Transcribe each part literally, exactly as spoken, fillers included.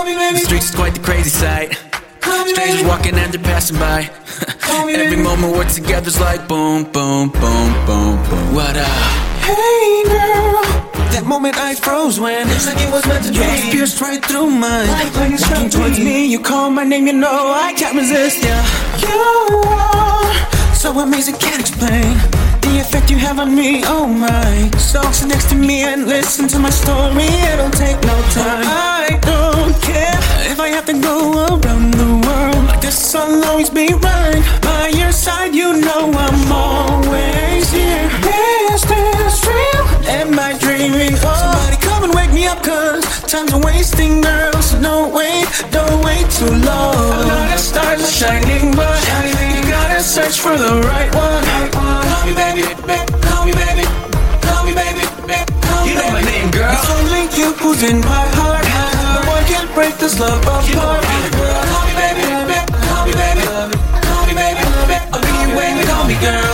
me baby. The streets is quite the crazy sight. Strangers walking and they're passing by. Every moment we're together's like boom, boom, boom, boom, boom. What up? Hey girl, that moment I froze when it's like it was meant to be. Your pierced right through mine. Walking towards me, you call my name, you know I can't resist ya. You are so amazing, can't explain the effect you have on me. Oh my, so sit next to me and listen to my story. It'll take no time. I don't care if I have to go around the world. This I'll always be right by your side. You know I'm always here. Is this real? Am I dreaming? Oh, somebody come and wake me up, cause time's wasting, girl. So no wait, don't wait too long. A lot of stars are shining, but you gotta search for the right one. Call me baby, baby, call me baby, call me baby, baby, call me baby. You know my name, girl. It's only you who's in my heart. No one can break this love apart. Call me baby, baby, call me baby, call me baby, baby. I'll be you when you call me girl.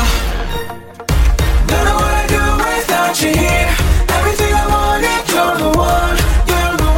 Don't know what I do without you here. Everything I wanted, you're the one, you're the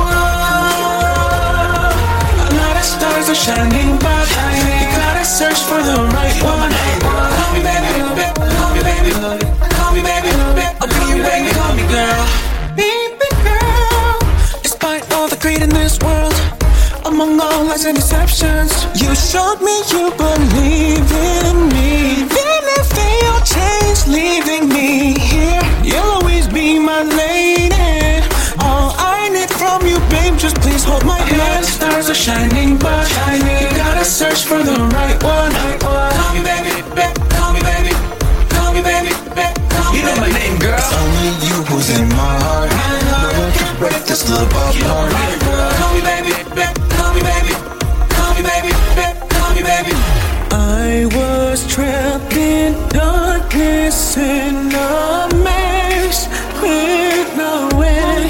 one. A lot of stars are shining, but you gotta search for the right one. Call me baby, call me baby, call me baby. I'll be you when you call me girl. Baby girl, despite all the greed in this world, among all lies and deceptions, you showed me you believe in me. Even if they all change, leaving me here, you'll always be my lady. All I need from you, babe, just please hold my hand. Stars are shining, but you gotta search for the right one. Call me baby, baby, call me baby, call me baby, baby, call me baby. You know my name, girl. It's only you who's in my heart. No one can break this love apart. Call me baby, baby, call me baby, call me baby, baby, call me baby. I was trapped in darkness in a maze with no way.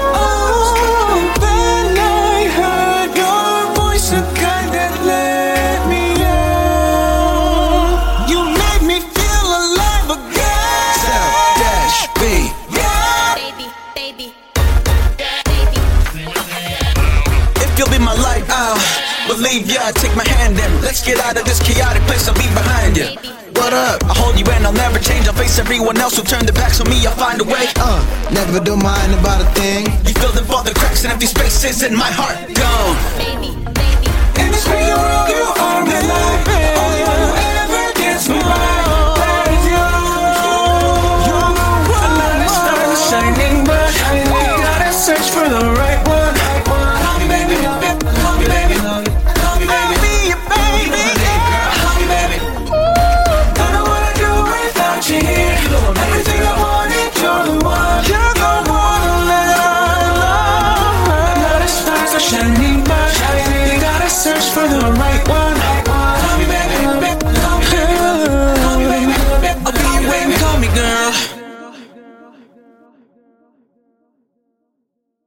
Oh, then I heard your voice, a kind that let me out. You made me feel alive again. South Dash B. Yeah. Baby, baby, baby. If you'll be my light, I'll believe ya. Take my hand and let's get out of this chaotic place. I'll be behind ya. What up? I'll hold you and I'll never change. I'll face everyone else who turned their backs on me. I'll find a way. Uh, never do mind about a thing. You fill in all the cracks and empty spaces in my heart. Gone. Baby, baby. In this real world, you are my life.